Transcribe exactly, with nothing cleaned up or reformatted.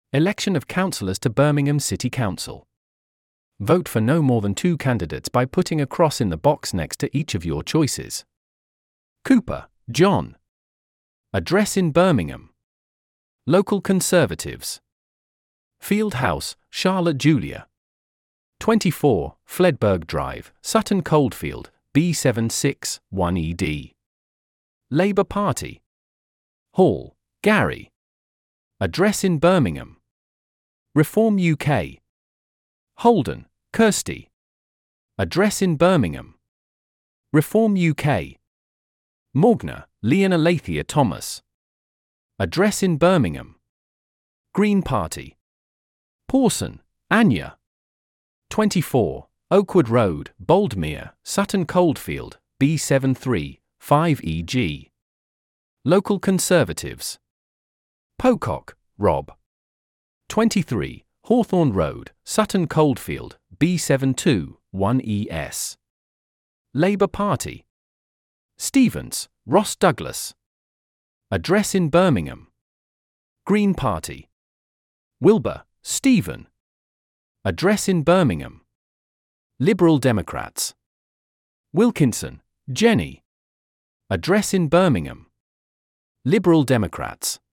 Election of councillors to Birmingham City Council. Vote for no more than two candidates by putting a cross in the box next to each of your choices. Cooper, John. Address in Birmingham. Local Conservatives. Field House, Charlotte Julia. twenty-four, Fledberg Drive, Sutton Coldfield, B seven six one E D. Labour Party. Hall, Gary. Address in Birmingham. Reform U K. Holden, Kirsty. Address in Birmingham. Reform U K. Morgner, Leona Lathia Thomas. Address in Birmingham. Green Party. Pawson, Anya. twenty-four, Oakwood Road, Boldmere, Sutton Coldfield, B seven three five E G. Local Conservatives. Pocock, Rob. twenty-three, Hawthorne Road, Sutton Coldfield, B seven two one E S. Labour Party. Stevens, Ross Douglas. Address in Birmingham. Green Party. Wilbur, Stephen. Address in Birmingham. Liberal Democrats. Wilkinson, Jenny. Address in Birmingham. Liberal Democrats.